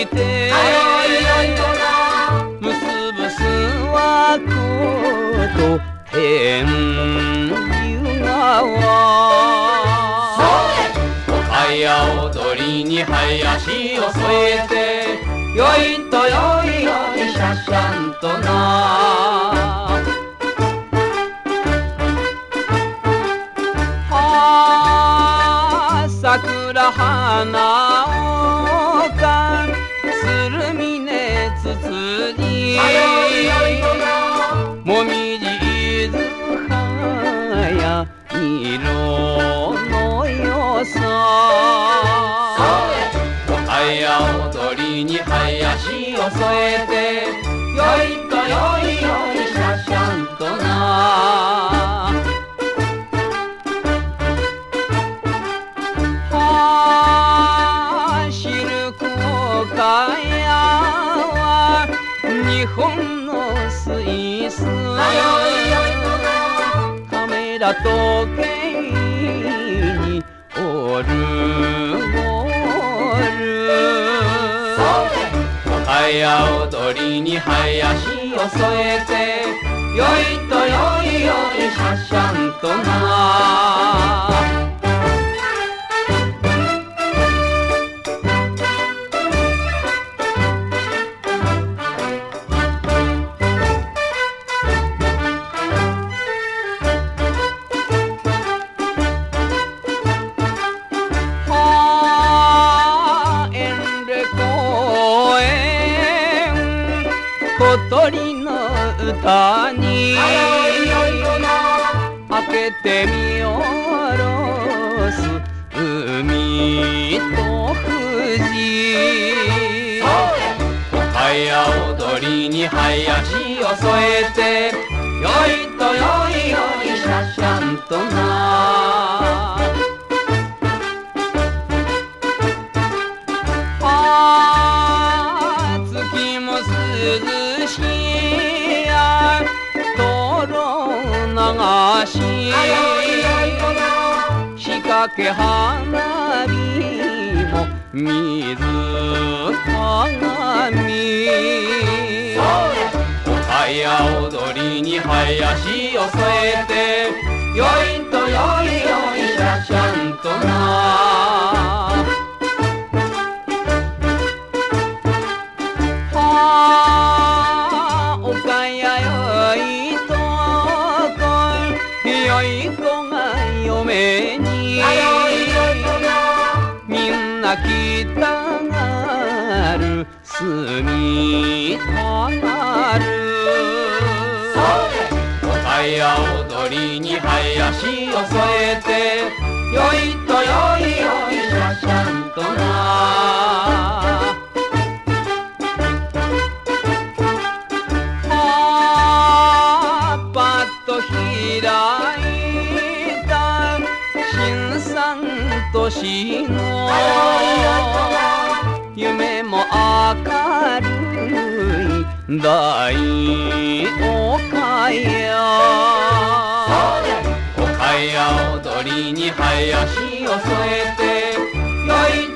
てむすぶすわこと天竜川早踊りに林を添えてよいとよいよいしゃしゃんとな桜花丘鶴峰つつじもみじずはや色のよさ早踊りに林を添えてよいとよいよいしゃしゃんとなシルク岡山日本のスイスカメラ時計にオルゴール早踊りに林を添えてよいとよいよいしゃしゃんとな小鳥の歌に明けて見下ろす海と富士早踊りに林を添えてよいとよいよいしゃしゃんとな月も涼しや灯籠流し仕掛け花火も水鏡早踊りに林を添えてよいとよいよいしゃしゃんとな岡谷よいとこよい子が嫁にみんな来たがる住みたがる早踊りに林を添えてよいとよいよいしゃしゃんとなパッと開いた新三都市の夢も明るい大岡谷岡谷踊りに林を添えてよい